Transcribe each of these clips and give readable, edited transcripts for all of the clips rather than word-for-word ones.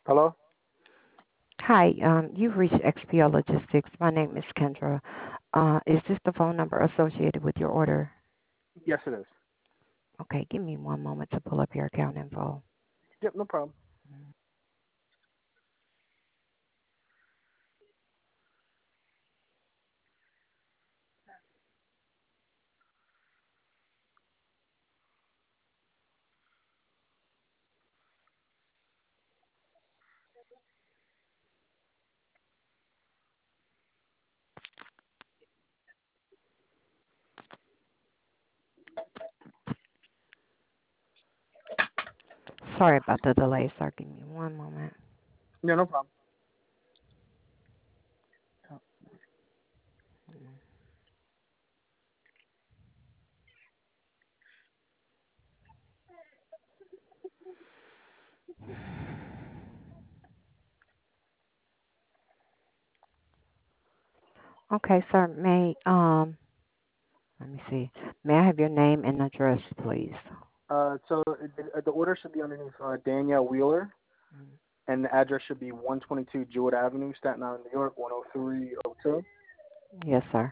Hello? Hi, you've reached XPO Logistics. My name is Kendra. Is this the phone number associated with your order? Yes, it is. Okay, give me one moment to pull up your account info. Yep, no problem. Sorry about the delay, sir. Give me one moment. Yeah, no problem. Okay, sir. Let me see. May I have your name and address, please? The order should be underneath Danielle Wheeler, and the address should be 122 Jewett Avenue, Staten Island, New York, 10302. Yes, sir.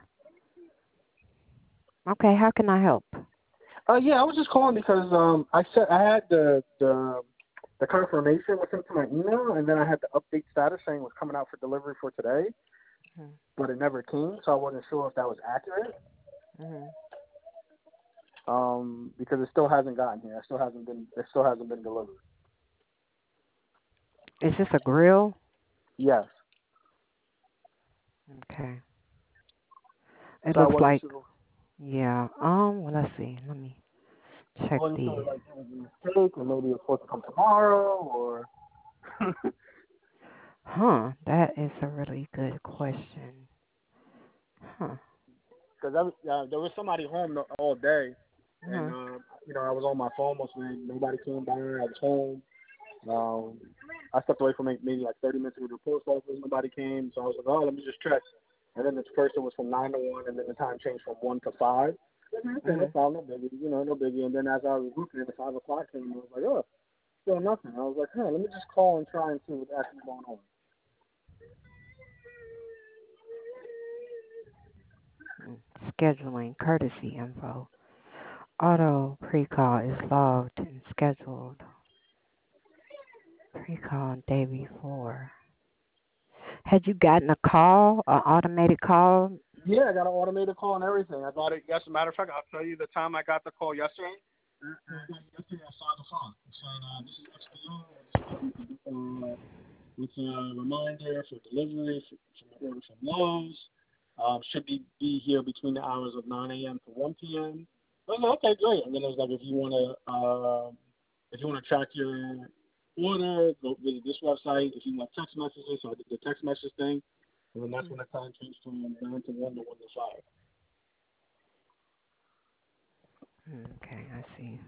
Okay, how can I help? Yeah, I was just calling because I had the confirmation was sent to my email, and then I had the update status saying it was coming out for delivery for today, but it never came, so I wasn't sure if that was accurate. Mm-hmm. Because it still hasn't gotten here. It still hasn't been delivered. Is this a grill? Yes. Okay. It So I looks wasn't like, sure. yeah. Well, let's see. Let me I check wasn't sure the. like it was a mistake, or maybe it's supposed to come tomorrow, or Huh, that is a really good question. Huh. because there was somebody home all day, and Uh-huh. I was on my phone most of the night. Nobody came by. I was home. Um, I stepped away from maybe like 30 minutes to the post office. Nobody came, so I was like, oh, let me just check. And then this person was from 9 to 1, and then the time changed from 1 to 5. Okay, no Mhm. problem, no biggie, no biggie. And then as I was looking at the 5 o'clock came, I was like, oh, still nothing. I was like, huh, let me just call and try and see what's actually going on. Scheduling courtesy info. Auto pre-call is logged and scheduled. Pre-call day before. Had you gotten a call, an automated call? Yeah, I got an automated call and everything. I got it. Yes, as a matter of fact, I'll tell you the time I got the call yesterday. I got it yesterday at 5 o'clock. It's saying this is XPO. With a reminder for delivery from the order from Lowe's. Should be here between the hours of 9 a.m. to 1 p.m. I was like, okay, great. And then it was like, if you want to track your order, go visit this website. If you want text messages, so I did the text message thing. And then that's when the time changed from 9 to 1 to 1 to 5. Okay, I see.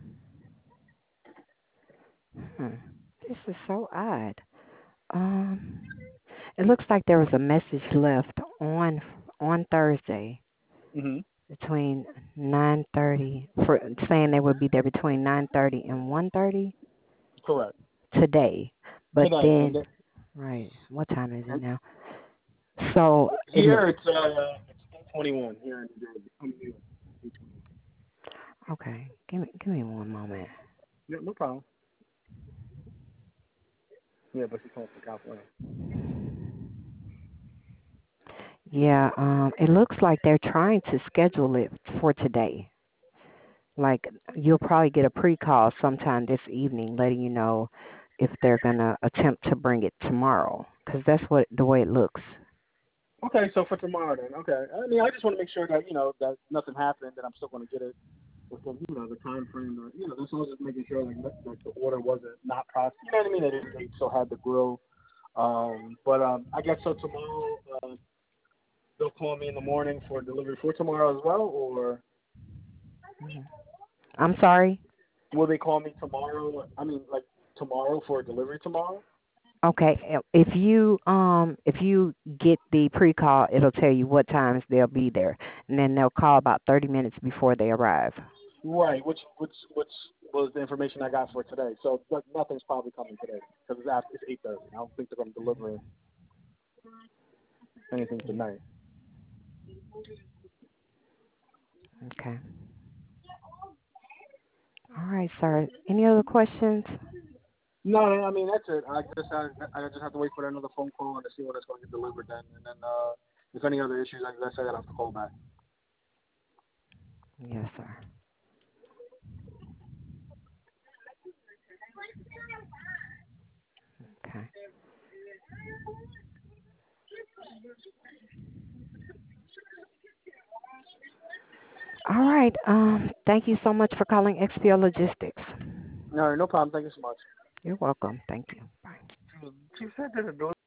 Hmm. This is so odd. Um, it looks like there was a message left on Thursday Mm-hmm. between 9:30 for saying they would be there between 9:30 and 1:30 Correct. today. But Tonight. And then, then right, what time is it and now? So it look here it's 8:21 here in New Jersey. I'm New York. 8:21. okay. Give me one moment. Yeah, no problem. Yeah, but she called for California. Yeah, it looks like they're trying to schedule it for today. Like you'll probably get a pre-call sometime this evening, letting you know if they're gonna attempt to bring it tomorrow, because that's what the way it looks. Okay, so for tomorrow then. Okay. I mean, I just want to make sure that that nothing happened, that I'm still going to get it within the time frame. Or, that's all just making sure like the order wasn't not processed. You know what I mean? That they still had the grill. But I guess so tomorrow. They'll call me in the morning for delivery for tomorrow as well, or Mhm. I'm sorry. will they call me tomorrow? I mean, like tomorrow for delivery tomorrow? Okay, if you get the pre-call, it'll tell you what times they'll be there, and then they'll call about 30 minutes before they arrive. Right, which was the information I got for today. So but nothing's probably coming today because after it's 8:30. I don't think they're going to deliver anything tonight. Okay. All right, sir. Any other questions? No, I mean that's it. I just have to wait for another phone call and to see when it's going to get delivered then, and then if any other issues, like I said, I have to call back. Yes, sir. Okay. All right. Thank you so much for calling XPO Logistics. All right, no problem. Thank you so much. You're welcome. Thank you. Bye. She said that the door